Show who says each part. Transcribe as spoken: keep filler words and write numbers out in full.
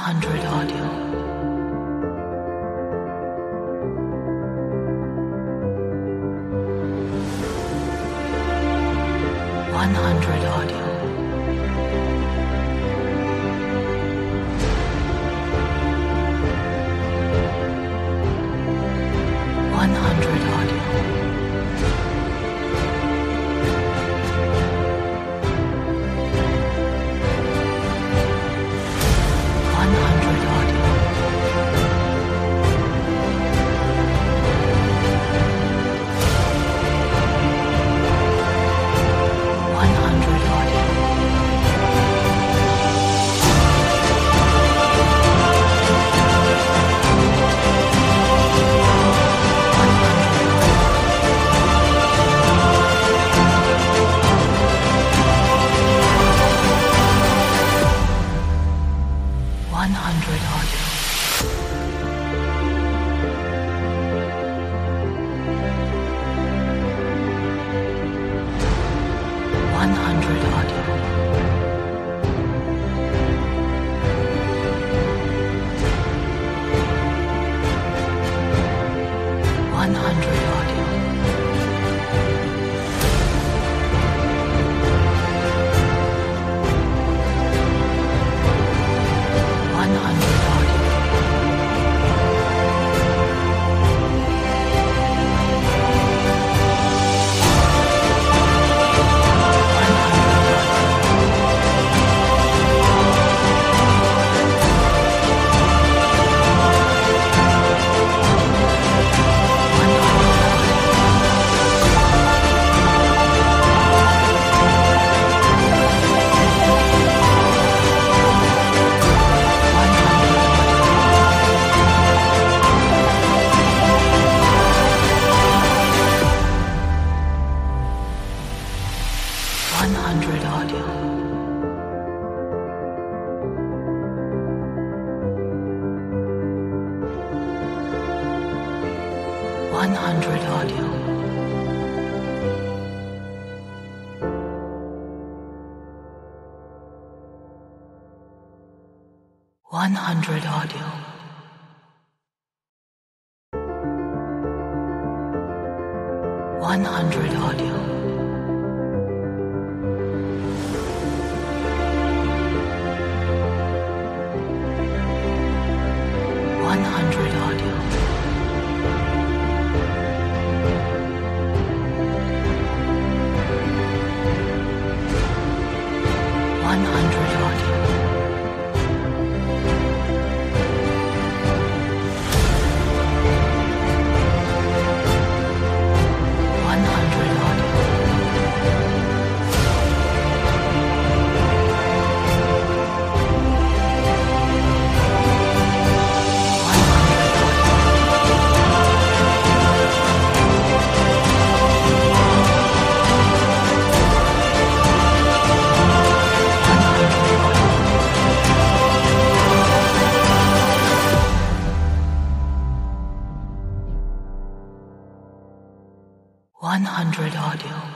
Speaker 1: hundred audio. one hundred audio. one hundred audio. one hundred audio. one hundred audio. one hundred audio. one hundred audio. one hundred audio. one hundred audio. one hundred audio. one hundred audio. one hundred audio. one hundred audio. one hundred audio. one hundred audio. one hundred audio. one hundred audio.